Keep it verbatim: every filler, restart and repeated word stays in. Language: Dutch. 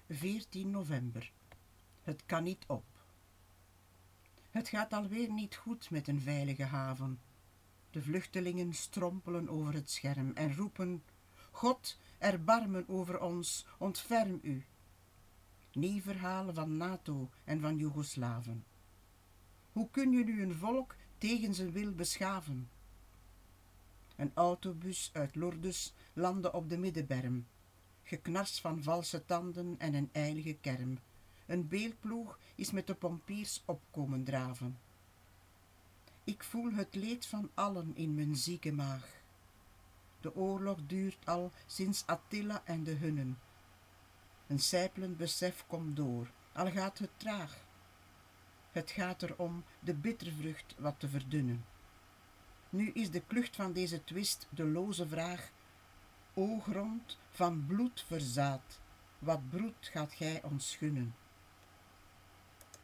veertien november. Het kan niet op. Het gaat alweer niet goed met een veilige haven. De vluchtelingen strompelen over het scherm en roepen: God, erbarmen over ons, ontferm u. Nieuw verhalen van NATO en van Joegoslaven. Hoe kun je nu een volk tegen zijn wil beschaven? Een autobus uit Lourdes landde op de middenberm. Geknars van valse tanden en een eilige kerm. Een beeldploeg is met de pompiers opkomen draven. Ik voel het leed van allen in mijn zieke maag. De oorlog duurt al sinds Attila en de hunnen. Een sijpelend besef komt door, al gaat het traag. Het gaat erom de bittervrucht wat te verdunnen. Nu is de klucht van deze twist de loze vraag: O grond van bloed verzaad, wat broed gaat gij ons gunnen?